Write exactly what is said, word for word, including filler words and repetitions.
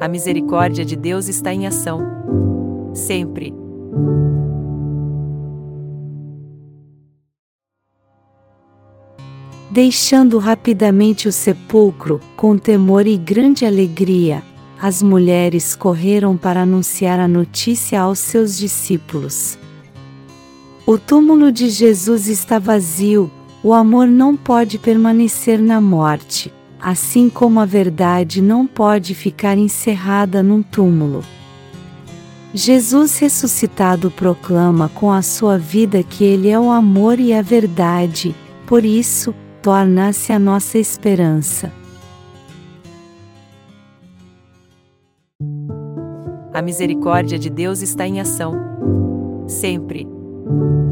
A misericórdia de Deus está em ação, sempre. Deixando rapidamente o sepulcro, com temor e grande alegria, as mulheres correram para anunciar a notícia aos seus discípulos. O túmulo de Jesus está vazio, o amor não pode permanecer na morte, assim como a verdade não pode ficar encerrada num túmulo. Jesus ressuscitado proclama com a sua vida que Ele é o amor e a verdade, por isso, torna-se a nossa esperança. A misericórdia de Deus está em ação, sempre.